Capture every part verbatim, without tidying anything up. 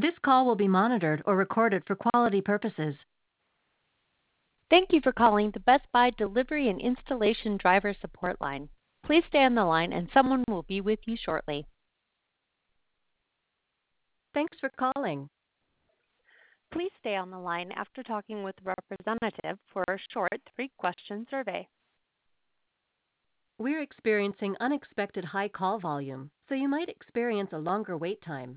This call will be monitored or recorded for quality purposes. Thank you for calling the Best Buy Delivery and Installation Driver Support Line. Please stay on the line and someone will be with you shortly. Thanks for calling. Please stay on the line after talking with a representative for a short three-question survey. We're experiencing unexpected high call volume, so you might experience a longer wait time.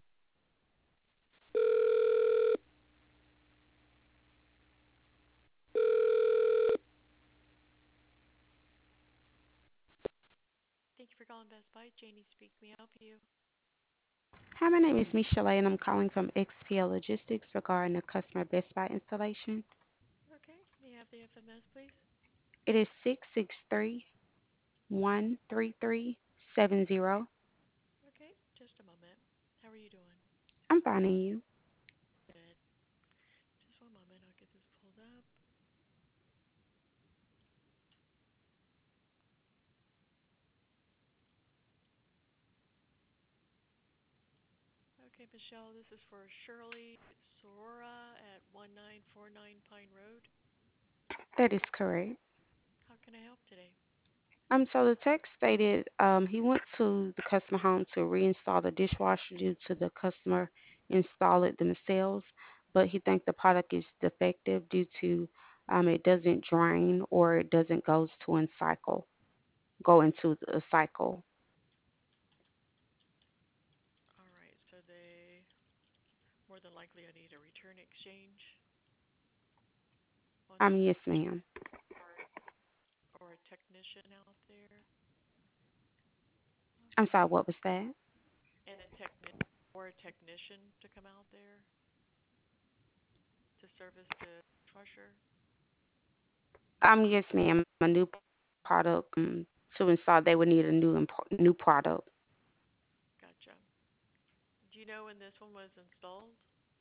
Thank you for calling Best Buy. Janie speak. May I help you? Hi, my name is Michelle, and I'm calling from X P L Logistics regarding a customer Best Buy installation. Okay. May I have the F M S, please? It is six six three one three three seven zero. Okay. Just a moment. How are you doing? I'm finding you. Good. Just one moment. I'll get this pulled up. Okay, Michelle, this is for Shirley Sorora at one nine four nine Pine Road. That is correct. How can I help today? Um, so the text stated um, he went to the customer home to reinstall the dishwasher due to the customer install it themselves, but he thinks the product is defective due to um, it doesn't drain or it doesn't goes to a cycle, go into a cycle. All right. So they more than likely I need a return exchange on Um, this yes, ma'am. or a technician out there. I'm Okay. sorry, what was that? And a techni- or a technician to come out there to service the dishwasher. Um, yes, ma'am. A new product um, to install, they would need a new imp- new product. Gotcha. Do you know when this one was installed?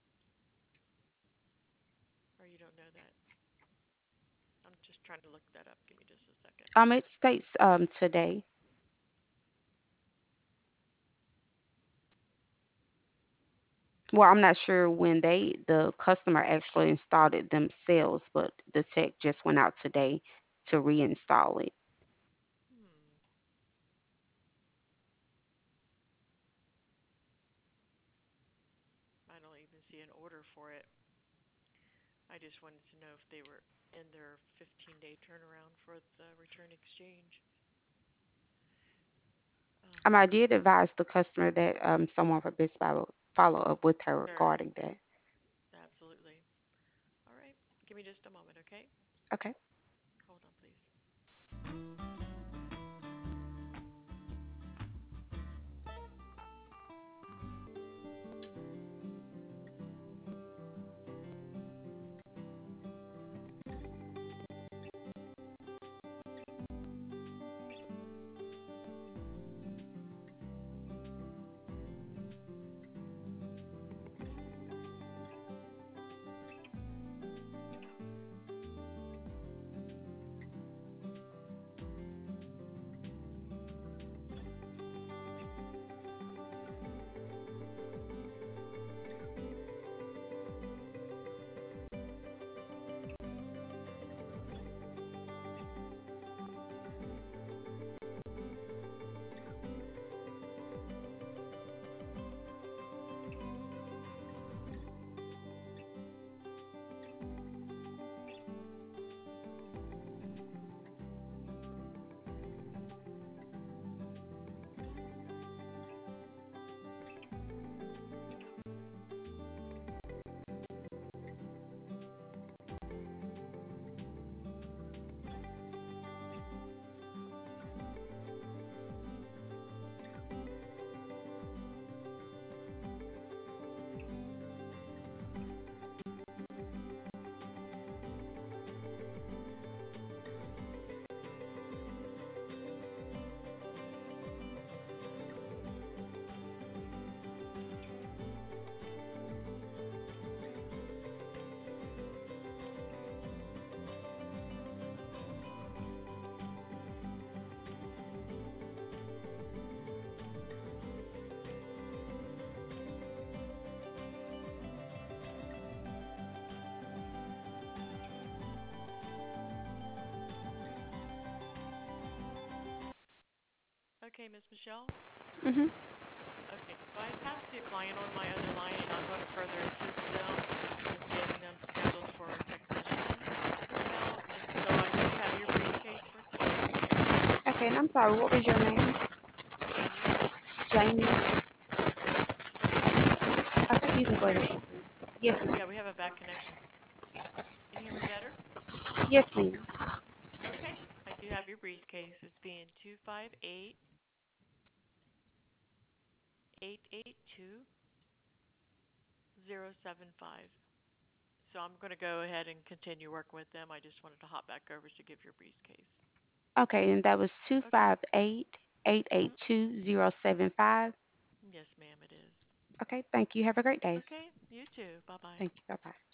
Or you don't know that? I'm just trying to look that up. Give me just a second. Um, it states um today. Well, I'm not sure when they the customer actually installed it themselves, but the tech just went out today to reinstall it. Hmm. I don't even see an order for it. I just wanted to know if they were in their fifteen day turnaround for the return exchange. Um, Um, I did advise the customer that um someone from Best Buy will follow up with her sure. regarding that. Absolutely. All right. Give me just a moment, okay? Okay. Hold on, please. okay, Miss Michelle? Mhm. Okay, so I passed the client on my other line, and I'm going to further assist them with getting them scheduled for a technician to come out. And so I do have your briefcase for today. Okay, and I'm sorry. What was your name? Jamie? Jamie. Okay, you can go ahead. Yes, ma'am. Yeah, we have a bad connection. Can you hear me better? Yes, ma'am. Okay, I do have your briefcase. It's being two five eight eight eight two zero seven five. So I'm going to go ahead and continue working with them. I just wanted to hop back over to give your briefcase. Okay, and that was two Okay. five eight eight eight Mhm. two zero seven five. Yes, ma'am, it is. Okay, thank you. Have a great day. Okay. You too. Bye bye. Thank you. Bye bye.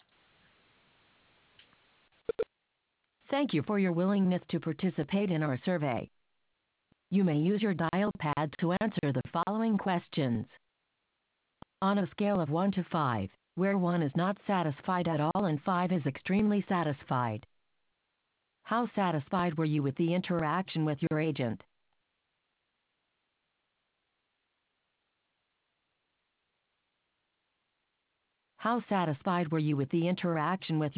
Thank you for your willingness to participate in our survey. You may use your dial pad to answer the following questions. On a scale of one to five, where one is not satisfied at all and five is extremely satisfied, how satisfied were you with the interaction with your agent? How satisfied were you with the interaction with